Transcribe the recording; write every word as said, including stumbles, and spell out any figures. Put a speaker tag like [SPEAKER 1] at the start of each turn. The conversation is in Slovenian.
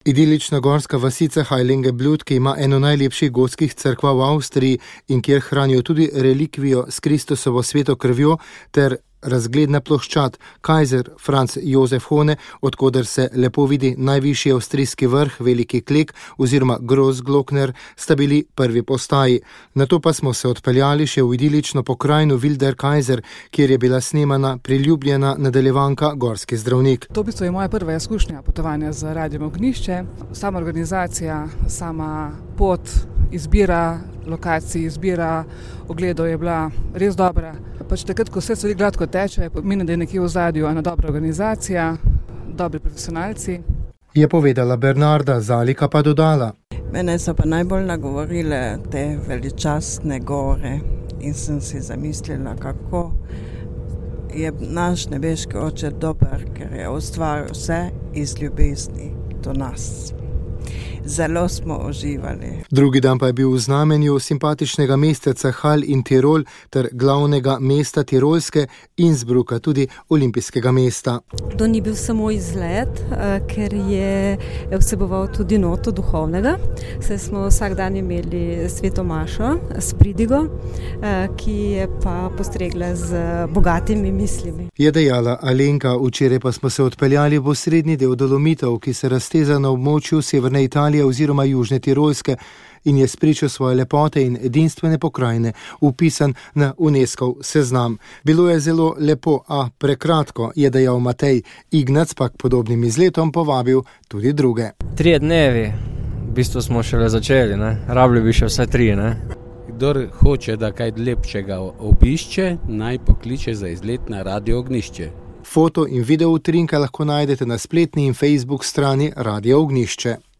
[SPEAKER 1] Idilična gorska vasica Heiligenblut, ki ima eno najlepših gotskih cerkva v Avstriji in kjer hranijo tudi relikvijo s Kristusovo sveto krvjo ter razgledna ploščad Kaiser Franz Josef Hohne, odkoder se lepo vidi najvišji avstrijski vrh, Veliki Klek oziroma Großglockner, sta bili prvi postaji. Nato pa smo se odpeljali še v idilično pokrajino Wilder Kaiser, kjer je bila snemana priljubljena nadaljevanka Gorski zdravnik.
[SPEAKER 2] To v bistvu je moja prva izkušnja potovanja z Radiem Ognjišče. Sama organizacija, sama pot, izbira lokacij, izbira ogledov je bila res dobra. Pač takrat, ko vse stvari gladko teče, pomeni, da je nekje v ozadju ena dobra organizacija, dobri profesionalci.
[SPEAKER 1] Je povedala Bernarda, Zalika pa dodala.
[SPEAKER 3] Mene so pa najbolj nagovorile te veličastne gore in sem si zamislila, kako je naš nebeški oče dober, ker je ustvaril vse iz ljubezni do nas. Zelo smo uživali.
[SPEAKER 1] Drugi dan pa je bil v znamenju simpatičnega mesteca Hall in Tirol ter glavnega mesta Tirolske Innsbrucka, tudi olimpijskega mesta.
[SPEAKER 4] To ni bil samo izlet, ker je vseboval tudi noto duhovnega. Saj smo vsak dan imeli sveto mašo s pridigo, ki je pa postregla z bogatimi mislimi.
[SPEAKER 1] Je dejala Alenka, včeraj pa smo se odpeljali v osrednji del Dolomitov, ki se razteza na območju severne Italije oziroma južne Tirolske in je spričo svoje lepote in edinstvene pokrajine upisan na UNESCOV seznam. Bilo je zelo lepo, a prekratko, je dejal Matej. Ignac pa k podobnim izletom povabil tudi druge.
[SPEAKER 5] Trije dnevi, v bistvu smo šele začeli, ne? Rabili bi še vse tri, ne?
[SPEAKER 6] Kdor hoče, da kaj lepšega obišče, naj pokliče za izlet na Radio Ognjišče.
[SPEAKER 1] Foto in video utrinke lahko najdete na spletni in Facebook strani Radio Ognjišče.